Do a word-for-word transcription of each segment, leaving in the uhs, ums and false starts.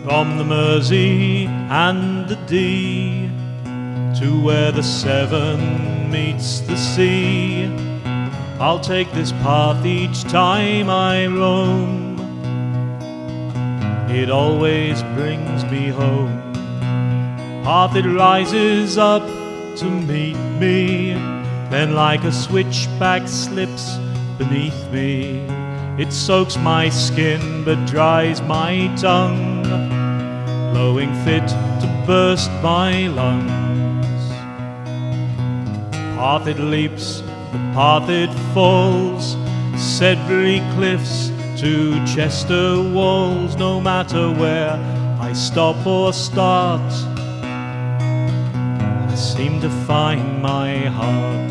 From the Mersey and the Dee to where the Severn meets the sea, I'll take this path each time I roam. It always brings me home. Path it rises up to meet me, then like a switchback slips beneath me. It soaks my skin but dries my tongue, blowing fit to burst my lungs. Path it leaps, the path it falls, Sedbury cliffs to Chester walls. No matter where I stop or start, I seem to find my heart.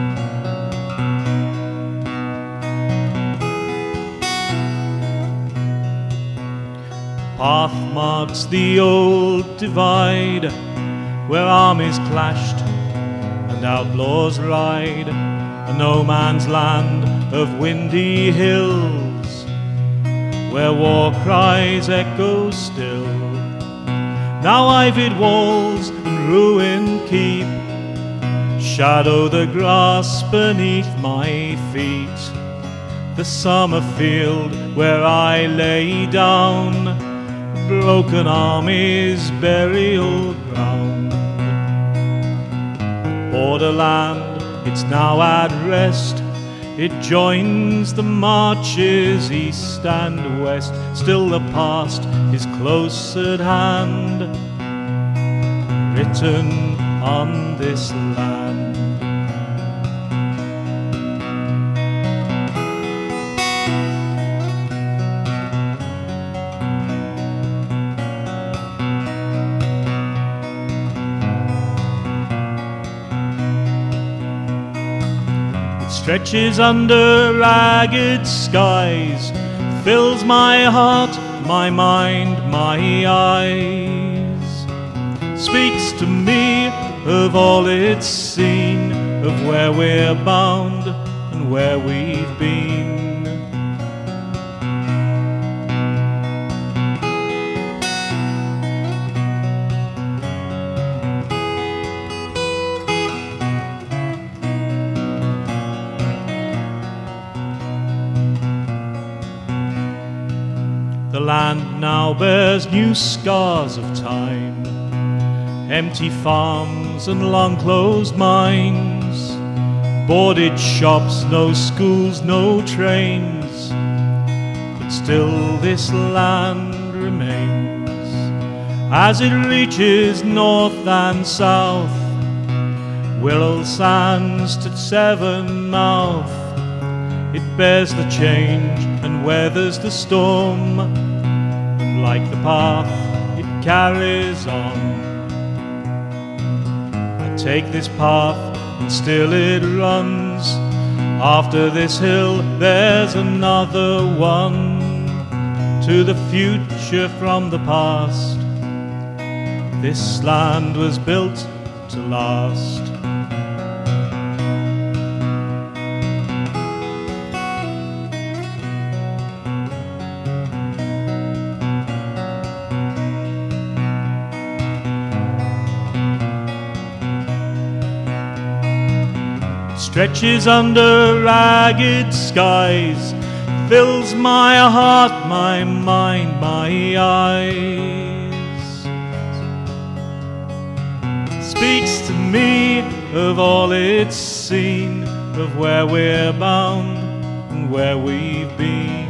Path marks the old divide where armies clashed and outlaws ride, a no man's land of windy hills where war cries echo still. Now ivied walls and ruined keep shadow the grass beneath my feet. The summer field where I lay down, broken army's burial ground. Borderland, it's now at rest. It joins the marches east and west. Still the past is close at hand, written on this land. Stretches under ragged skies, fills my heart, my mind, my eyes. Speaks to me of all it's seen, of where we're bound and where we've been. The land now bears new scars of time, empty farms and long-closed mines, boarded shops, no schools, no trains, but still this land remains. As it reaches north and south, Willow Sands to Severn mouth, it bears the change and weathers the storm, and like the path it carries on. I take this path and still it runs. After this hill there's another one, to the future from the past. This land was built to last. Stretches under ragged skies, fills my heart, my mind, my eyes. Speaks to me of all it's seen, of where we're bound and where we've been.